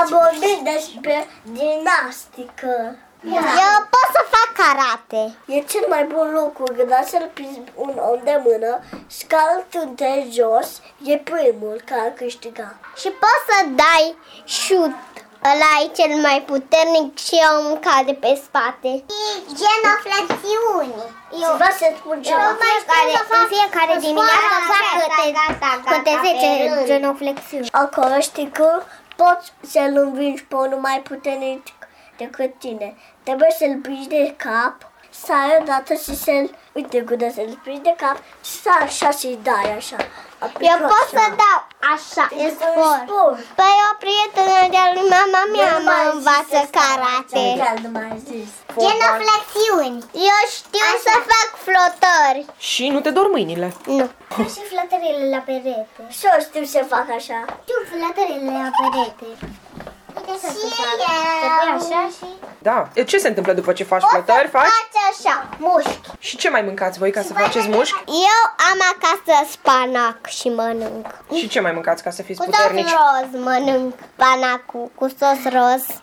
Am vorbit despre gimnastică. Eu pot să fac karate. E cel mai bun lucru, când ai să-l prinzi un om de mână, scaltând de jos, e primul care a câștigat. Și poți să dai shoot. Ăla e cel mai puternic și omul cade pe spate. Genoflexiuni. Eu vreau să spun ceva. În fiecare dimineață câte 10 genoflexiuni. Acolo știi că poți să-l învingi pe unul mai puternic decât tine. Trebuie să-l prins de cap, să ai odată și să-l... Uite, când să-l prins de cap, să așa și dai așa. Eu pot să dau așa, e sport. Păi o prietenă de-a lui mama mea mă învață karate. Genoflexiuni. Eu știu să fac flotări. Și nu te dor mâinile. Nu. Și flotările la perete. Și eu știu să fac așa. Știu flotările la perete. Așa și... Da. Ce se întâmplă după ce faci flotări? Faci? așa, mușchi. Și ce mai mâncați voi ca să faceți mușchi? Eu am acasă spanac și mănânc. Și ce mai mâncați ca să fiți Cu sos puternici? roz mănânc spanacul, cu sos roz.